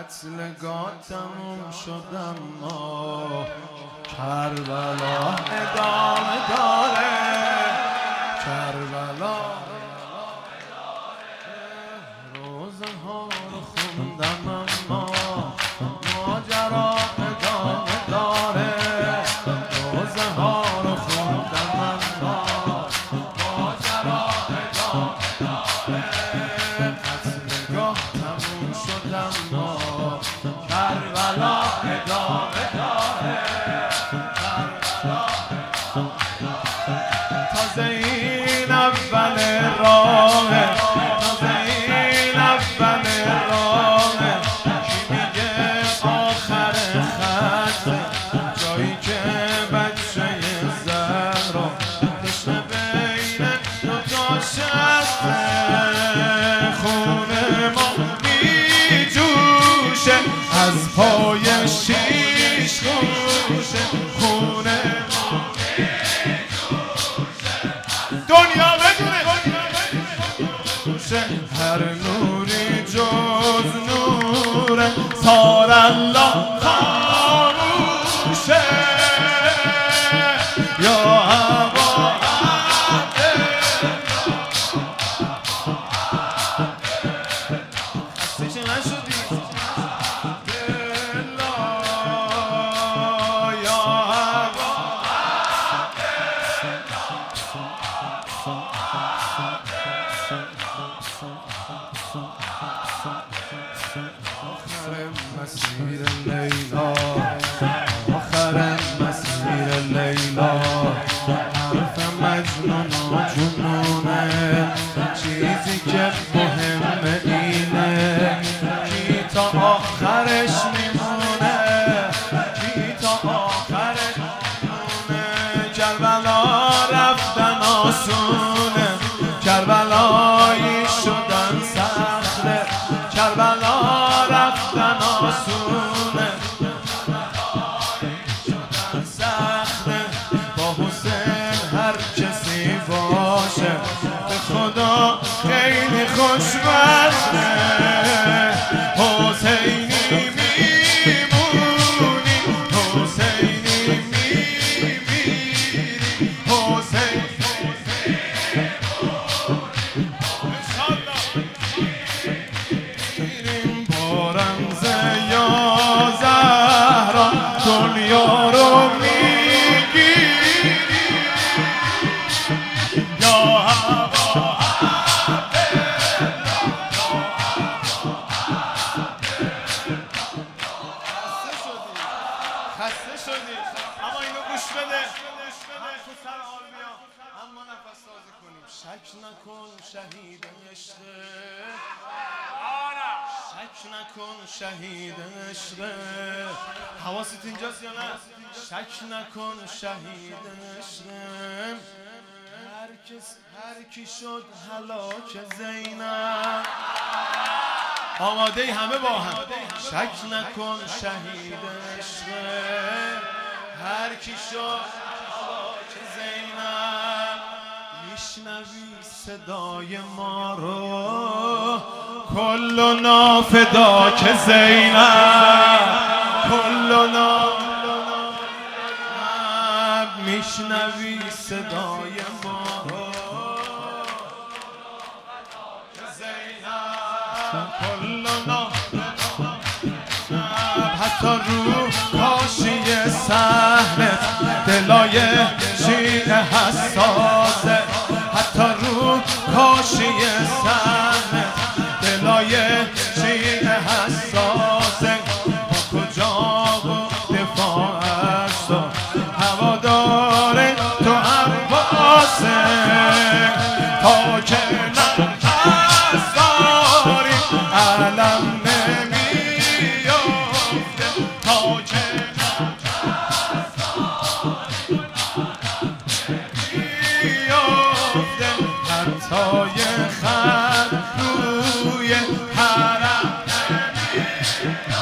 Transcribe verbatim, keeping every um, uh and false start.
قتلگاه تموم شد اما کربلا ادامه داره. کربلا روزه ها رو خوندم اما ماجرا ادامه داره. روزه ها رو خوندم اما ماجرا ادامه داره. قتلگاه تموم شد اما کربلا ادامه داره. کربلا تازه این اول راهه، تازه این اول راهه. کی میگه آخر خطه، جایی که بچه زهرا تشنه بین دوتا شسته. خونه ما میجوشه از پای شیش گوشه. خونه ما دنیا بدونه هر نوری جز نور سار الله خاموشه. یا هوا خسته نشدی آخر مسیر لیلا، آخر مسیر لیلا. حرف مجنون و جنونه، چیزی که مهمه اینه کی تا آخرش میمونه، کی تا آخرش میمونه. کربلا رفتن آسونه، کربلایی شدن سخته. کربلا رفتن آسونه، شدن سخته. با حسین هر کسی باشه به خدا خیلی خوشبخته. حسینی میمونی، حسینی میمیری. حسین دنیا رو میگیری. یا هوا خسته شدی اما اینو گوش بده. هم تو سر آلبیا اما نفس تازه کنیم. شک نکن شهید عشقه، شک نکن شهید عشقه. حواست اینجاست یا نه؟ شک نکن شهید عشقه. هر کس هر کی شد هلاک زینب. آماده همه با هم. شک نکن شهید عشقه. هر کی شد هلاک زینب. میشنوی صدای ما رو کلنا فداک زینب. کلنا میشنوی صدای ما رو زینب. کلنا حتی رو کاشی صحنت دلای شیعه حساسه. حتی رو کاشی صحنت دلای شیعه حساسه. با کجا و دفاع از تو هوادار تو عباسه. تا که نفس داری علم نمیافته. تا که نفس داری میافته. حتی خط روی حرم نمیافته.